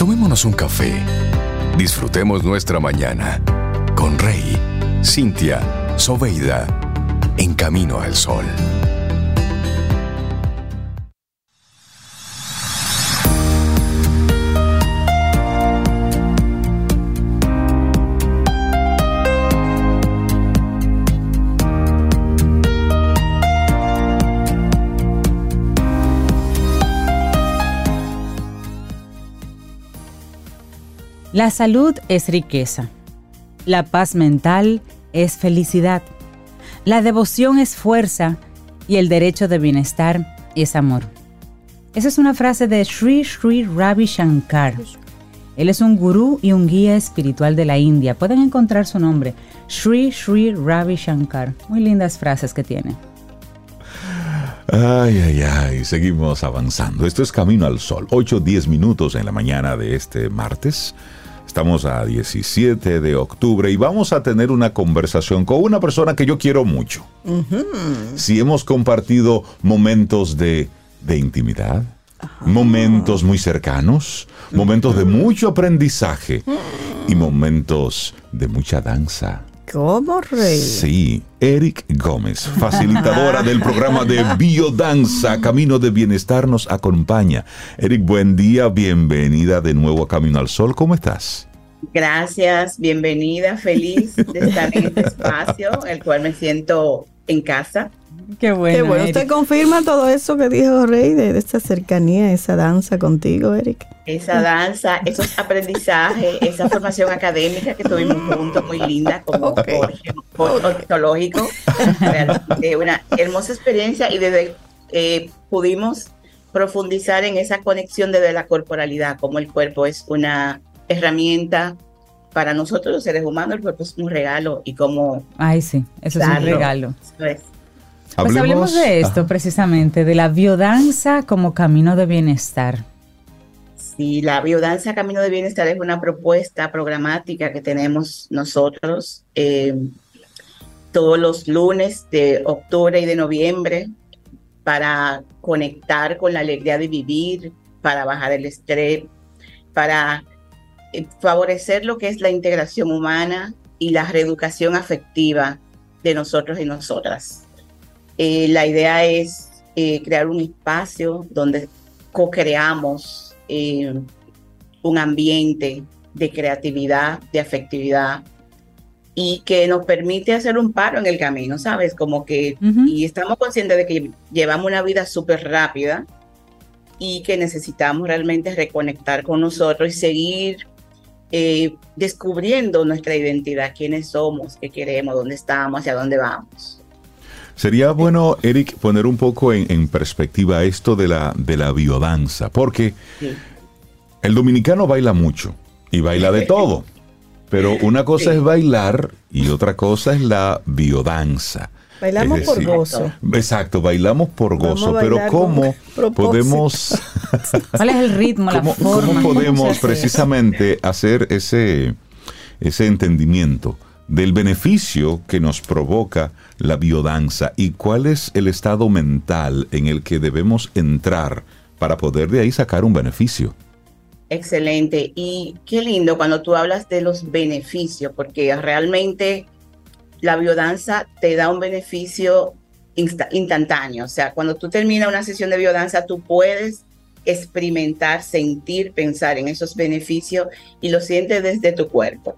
Tomémonos un café. Disfrutemos nuestra mañana con Rey, Cintia, Soveida, en Camino al Sol. La salud es riqueza. La paz mental es felicidad. La devoción es fuerza y el derecho de bienestar es amor. Esa es una frase de Sri Sri Ravi Shankar. Él es un gurú y un guía espiritual de la India. Pueden encontrar su nombre, Sri Sri Ravi Shankar. Muy lindas frases que tiene. Ay, seguimos avanzando. Esto es Camino al Sol, 8:10 minutos en la mañana de este martes. Estamos a 17 de octubre y vamos a tener una conversación con una persona que yo quiero mucho. Si hemos compartido momentos de intimidad, momentos muy cercanos, momentos de mucho aprendizaje y momentos de mucha danza. ¿Cómo, Rey? Sí, Eric Gómez, facilitadora del programa de biodanza Camino de Bienestar, nos acompaña. Eric, buen día, bienvenida de nuevo a Camino al Sol. ¿Cómo estás? Gracias, bienvenida, feliz de estar en este espacio, el cual me siento en casa. Qué bueno. Qué bueno. ¿Usted confirma todo eso que dijo Rey de esta cercanía, esa danza contigo, Eric? Esa danza, esos aprendizajes, esa formación académica que tuvimos juntos, muy linda, como por ornitológico. Realmente una hermosa experiencia y desde pudimos profundizar en esa conexión desde la corporalidad, como el cuerpo es una herramienta para nosotros los seres humanos, el cuerpo es un regalo y como... Ay, sí, eso es un regalo. Eso es. Pues hablemos de esto precisamente, de la biodanza como camino de bienestar. Sí, la biodanza Camino de Bienestar es una propuesta programática que tenemos nosotros todos los lunes de octubre y de noviembre para conectar con la alegría de vivir, para bajar el estrés, para favorecer lo que es la integración humana y la reeducación afectiva de nosotros y nosotras. La idea es crear un espacio donde co-creamos un ambiente de creatividad, de afectividad y que nos permite hacer un paro en el camino, ¿sabes? Como que, y estamos conscientes de que llevamos una vida súper rápida y que necesitamos realmente reconectar con nosotros y seguir descubriendo nuestra identidad, quiénes somos, qué queremos, dónde estamos, hacia dónde vamos. Sería bueno, Eric, poner un poco en perspectiva esto de la biodanza, porque el dominicano baila mucho y baila de todo, pero una cosa es bailar y otra cosa es la biodanza. Bailamos por gozo. Exacto, bailamos por gozo, pero ¿cómo podemos... ¿Cuál es el ritmo, la forma? ¿Cómo podemos precisamente hacer ese entendimiento del beneficio que nos provoca la biodanza y cuál es el estado mental en el que debemos entrar para poder de ahí sacar un beneficio? Excelente. Y qué lindo cuando tú hablas de los beneficios, porque realmente la biodanza te da un beneficio instantáneo. O sea, cuando tú terminas una sesión de biodanza, tú puedes experimentar, sentir, pensar en esos beneficios y lo sientes desde tu cuerpo.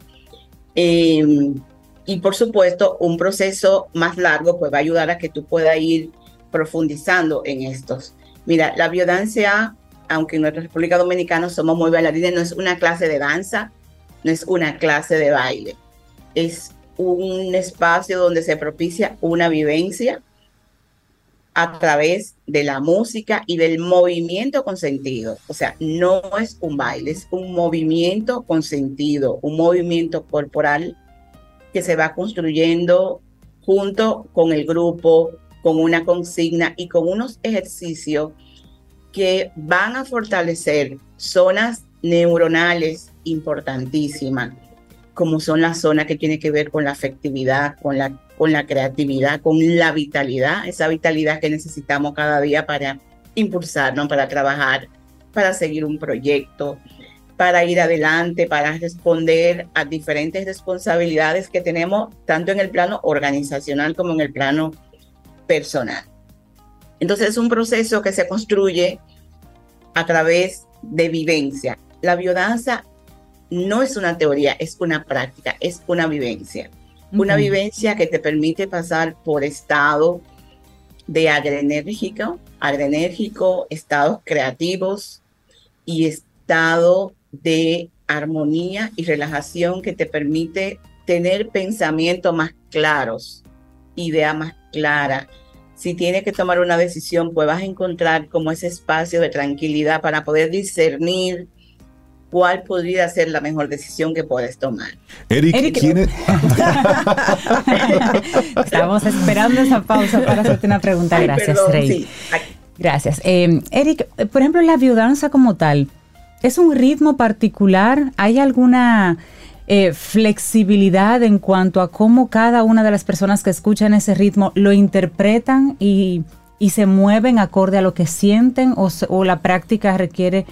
Y por supuesto, un proceso más largo pues va a ayudar a que tú puedas ir profundizando en estos. Mira, la biodanza, aunque en nuestra República Dominicana somos muy bailarines, no es una clase de danza, no es una clase de baile. Es un espacio donde se propicia una vivencia a través de la música y del movimiento con sentido. O sea, no es un baile, es un movimiento con sentido, un movimiento corporal que se va construyendo junto con el grupo, con una consigna y con unos ejercicios que van a fortalecer zonas neuronales importantísimas, como son las zonas que tienen que ver con la afectividad, con la creatividad, con la vitalidad, esa vitalidad que necesitamos cada día para impulsarnos, para trabajar, para seguir un proyecto. para ir adelante, para responder a diferentes responsabilidades que tenemos, tanto en el plano organizacional como en el plano personal. Entonces es un proceso que se construye a través de vivencia. La biodanza no es una teoría, es una práctica, es una vivencia. Una vivencia que te permite pasar por estado de adrenérgico, estados creativos y estado de armonía y relajación que te permite tener pensamientos más claros, idea más clara. Si tienes que tomar una decisión, pues vas a encontrar como ese espacio de tranquilidad para poder discernir cuál podría ser la mejor decisión que puedes tomar. Eric, ¿quién es? Estábamos esperando esa pausa para hacerte una pregunta. Gracias, Rey. Sí. Gracias. Eric, por ejemplo, la biodanza como tal, ¿es un ritmo particular? ¿Hay alguna flexibilidad en cuanto a cómo cada una de las personas que escuchan ese ritmo lo interpretan y se mueven acorde a lo que sienten, o la práctica requiere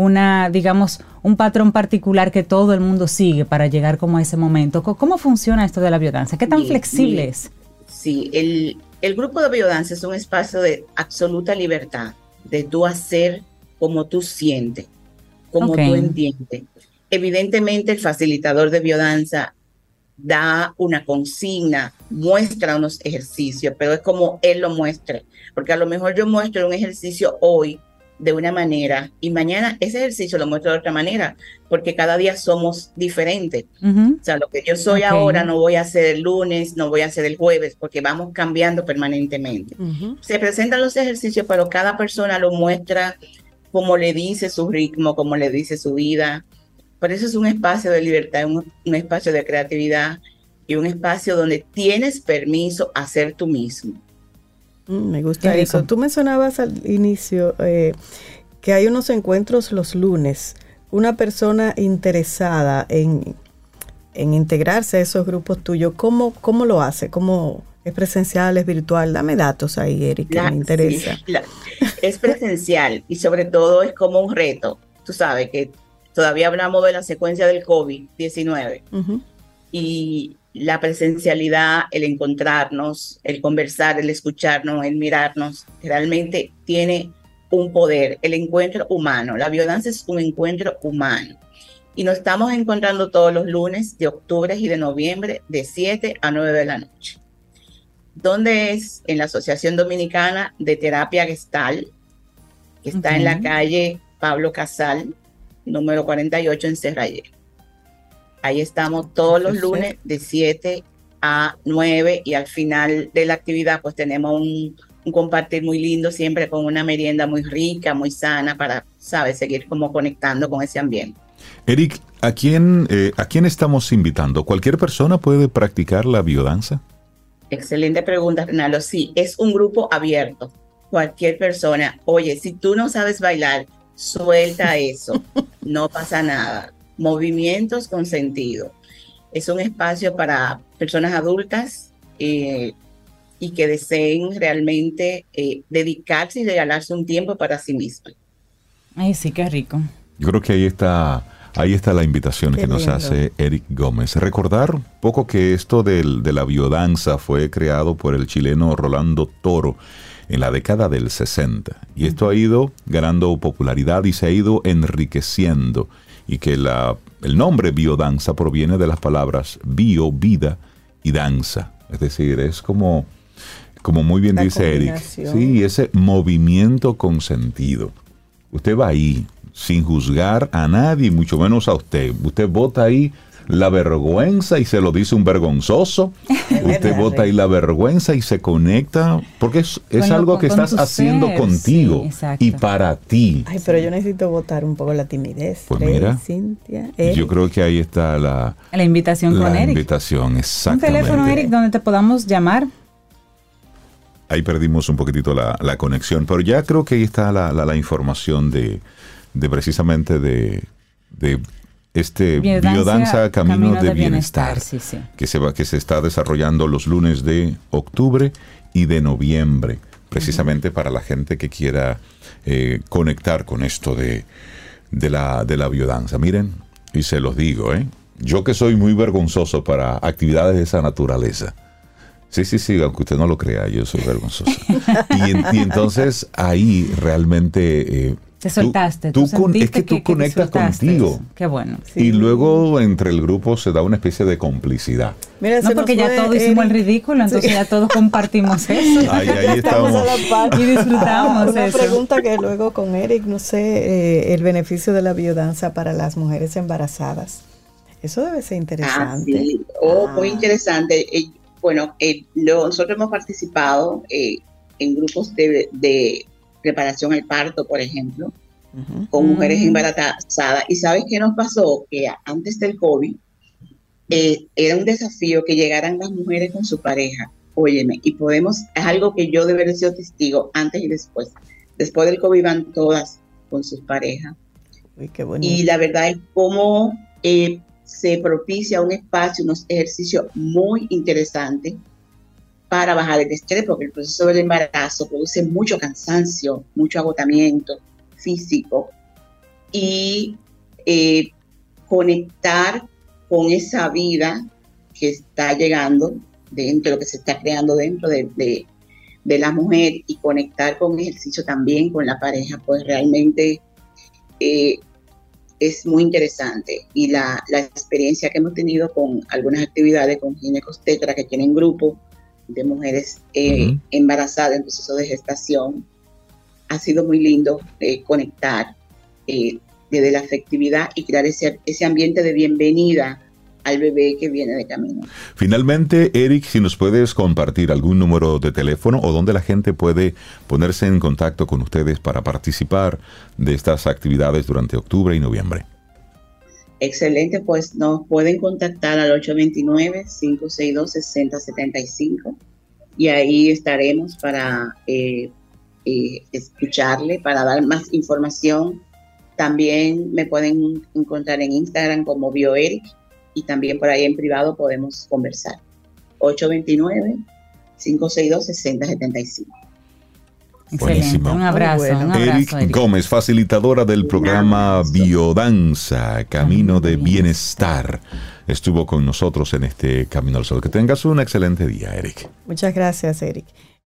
un patrón particular que todo el mundo sigue para llegar como a ese momento? ¿Cómo funciona esto de la biodanza? ¿Qué tan flexible es? Sí, el grupo de biodanza es un espacio de absoluta libertad, de tú hacer como tú sientes, como tú entiendes. Evidentemente, el facilitador de biodanza da una consigna, muestra unos ejercicios, pero es como él lo muestre, porque a lo mejor yo muestro un ejercicio hoy de una manera y mañana ese ejercicio lo muestro de otra manera, porque cada día somos diferentes. O sea, lo que yo soy ahora no voy a hacer el lunes, no voy a hacer el jueves, porque vamos cambiando permanentemente. Se presentan los ejercicios, pero cada persona lo muestra como le dice su ritmo, como le dice su vida. Por eso es un espacio de libertad, un espacio de creatividad y un espacio donde tienes permiso a ser tú mismo. Me gusta eso. Tú mencionabas al inicio que hay unos encuentros los lunes. Una persona interesada en integrarse a esos grupos tuyos, ¿cómo lo hace? ¿Cómo es presencial, es virtual? Dame datos ahí, Eric, que me interesa. Sí, es presencial y sobre todo es como un reto. Tú sabes que todavía hablamos de la secuencia del COVID-19 y la presencialidad, el encontrarnos, el conversar, el escucharnos, el mirarnos, realmente tiene un poder, el encuentro humano. La biodanza es un encuentro humano y nos estamos encontrando todos los lunes de octubre y de noviembre de 7 a 9 de la noche. ¿Dónde es? En la Asociación Dominicana de Terapia Gestalt, que está en la calle Pablo Casal, número 48 en Serrayero. Ahí estamos todos los lunes de 7 a 9 y al final de la actividad pues tenemos un compartir muy lindo, siempre con una merienda muy rica, muy sana para, ¿sabes?, seguir como conectando con ese ambiente. Eric, ¿a quién estamos invitando? ¿Cualquier persona puede practicar la biodanza? Excelente pregunta, Renalo. Sí, es un grupo abierto. Cualquier persona. Oye, si tú no sabes bailar, suelta eso. No pasa nada. Movimientos con sentido. Es un espacio para personas adultas y que deseen realmente dedicarse y regalarse un tiempo para sí mismas. Ay, sí, qué rico. Yo creo que ahí está la invitación que nos hace Eric Gómez. Recordar un poco que esto de la biodanza fue creado por el chileno Rolando Toro en la década del 60. Y esto ha ido ganando popularidad y se ha ido enriqueciendo. Y que el nombre biodanza proviene de las palabras bio, vida, y danza. Es decir, es como muy bien dice Eric, sí, ese movimiento con sentido. Usted va ahí sin juzgar a nadie, mucho menos a usted. Usted bota ahí la vergüenza y se lo dice un vergonzoso. Usted bota ahí la vergüenza y se conecta, porque es algo que estás haciendo contigo y para ti. Ay, pero yo necesito botar un poco la timidez. Pues mira, Cintia, yo creo que ahí está la invitación con Eric. La invitación, exactamente. Un teléfono, Eric, donde te podamos llamar. Ahí perdimos un poquitito la conexión, pero ya creo que ahí está la información de precisamente de biodanza Camino de Bienestar, sí. Que se está desarrollando los lunes de octubre y de noviembre, precisamente para la gente que quiera conectar con esto de de la biodanza. Miren, y se los digo, yo que soy muy vergonzoso para actividades de esa naturaleza. Sí, aunque usted no lo crea, yo soy vergonzoso. y entonces ahí realmente... te soltaste. Es que tú conectas contigo. Qué bueno. Sí. Y luego entre el grupo se da una especie de complicidad. Mira, no, porque ya todos hicimos el ridículo, entonces ya todos compartimos eso. Ahí estamos. Y disfrutamos una eso. Pregunta que luego con Eric, no sé, el beneficio de la biodanza para las mujeres embarazadas. Eso debe ser interesante. Sí. Muy interesante. Bueno, nosotros hemos participado en grupos de preparación al parto, por ejemplo, con mujeres embarazadas. ¿Y sabes qué nos pasó? Que antes del COVID era un desafío que llegaran las mujeres con su pareja. Óyeme, y es algo que yo debería ser testigo antes y después. Después del COVID van todas con sus parejas. Uy, qué bonito. Y la verdad es cómo se propicia un espacio, unos ejercicios muy interesantes para bajar el estrés, porque el proceso del embarazo produce mucho cansancio, mucho agotamiento físico, y conectar con esa vida que está llegando dentro, lo que se está creando dentro de la mujer, y conectar con ejercicio también con la pareja, pues realmente es muy interesante. Y la experiencia que hemos tenido con algunas actividades con ginecobstetras que tienen grupos de mujeres embarazadas en proceso de gestación, ha sido muy lindo conectar desde la afectividad y crear ese ambiente de bienvenida al bebé que viene de camino. Finalmente, Eric, si nos puedes compartir algún número de teléfono o donde la gente puede ponerse en contacto con ustedes para participar de estas actividades durante octubre y noviembre. Excelente, pues nos pueden contactar al 829-562-6075 y ahí estaremos para escucharle, para dar más información. También me pueden encontrar en Instagram como BioEric y también por ahí en privado podemos conversar. 829-562-6075. Buenísimo. Un abrazo, bueno. Eric Gómez, facilitadora del programa Biodanza, Camino de Bienestar, estuvo con nosotros en este Camino al Sol. Que tengas un excelente día, Eric. Muchas gracias, Eric.